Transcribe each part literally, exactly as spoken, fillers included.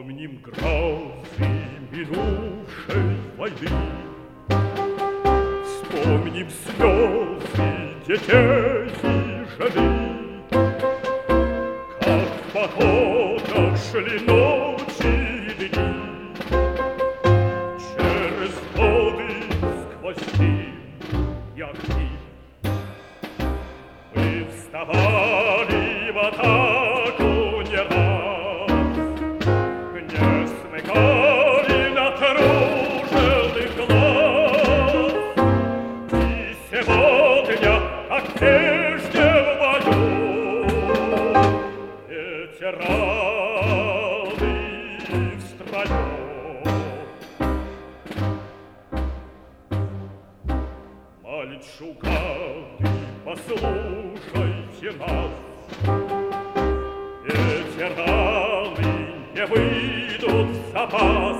Вспомним грозы минувшей войны, вспомним слезы детей и жены, как в походах шли ночи и дни, через годы сквозь дым и огни. Мы вставали в атаку не раз, не смыкали натруженных глаз. И сегодня, как прежде в бою, ветераны в строю. Мальчуганы, послушайте нас, ветераны не выйдут в запас.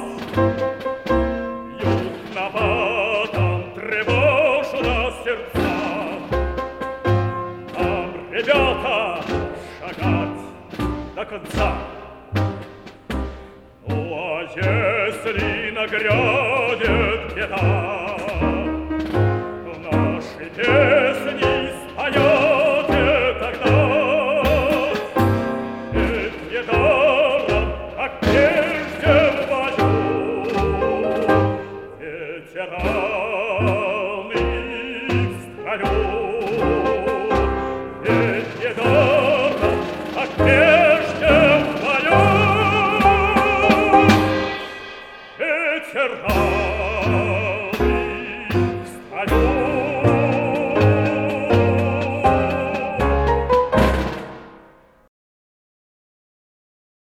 Южноватом тревожно сердца. Нам, ребята, шагать до конца. Ну, а если нагрянет беда,